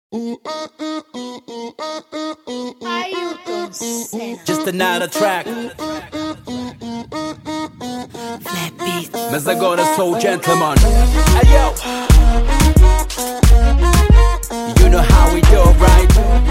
Just another track. Flat beat. Mas agora sou o gentleman. Hey yo, you know how we do, right?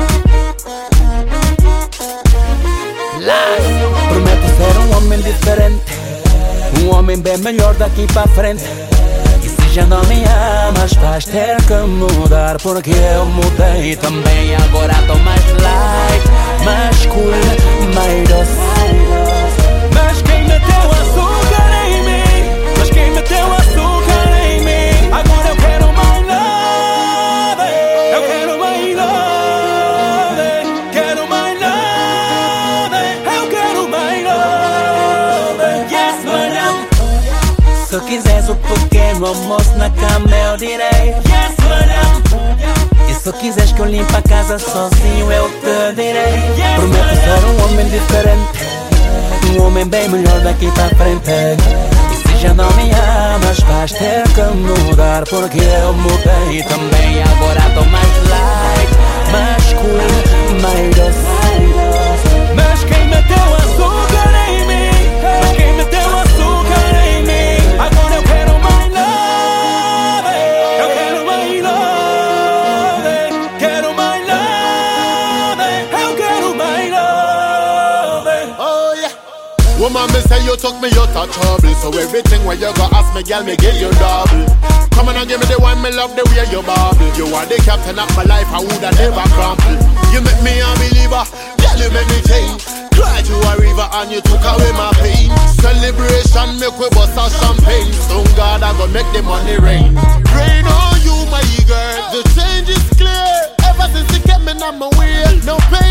Live. Prometo ser um homem diferente, um homem bem melhor daqui pra frente. E se já não me amas, vais ter que mudar, porque eu mudei também. Agora tô mais light, mais cool, mais doce. Mas quem meteu açúcar em mim? Mas quem meteu açúcar em mim? Agora eu quero mais love, eu quero mais love, quero mais love, eu quero mais love. Yes, madam. Se quiseres o pequeno almoço na cama eu direi yes, madam. E se quiseres que eu limpe a casa sozinho eu te direi yes, prometo ser um homem diferente, um homem bem melhor daqui pra frente. E se já não me amas, vais ter que mudar, porque eu mudei também. Agora tô mais light, mais cool, mais doce. Mas quem meteu açúcar em mim? Mas quem meteu açúcar em mim? Agora eu quero mais love, eu quero mais love, quero mais love, eu quero mais love. Oh yeah. Woman, me say you took me out of trouble, so everything where you go ask me, girl, me give you double. Come on and give me the one, me love the way you bubble. You are the captain of my life, I woulda never crumble. You make me a believer, girl, you make me change. Cried to a river and you took away my pain. Celebration, make we bust a champagne. Soon God, I go make the money rain. Rain on you, my girl, the change is clear. Ever since you kept me on my way, no pain.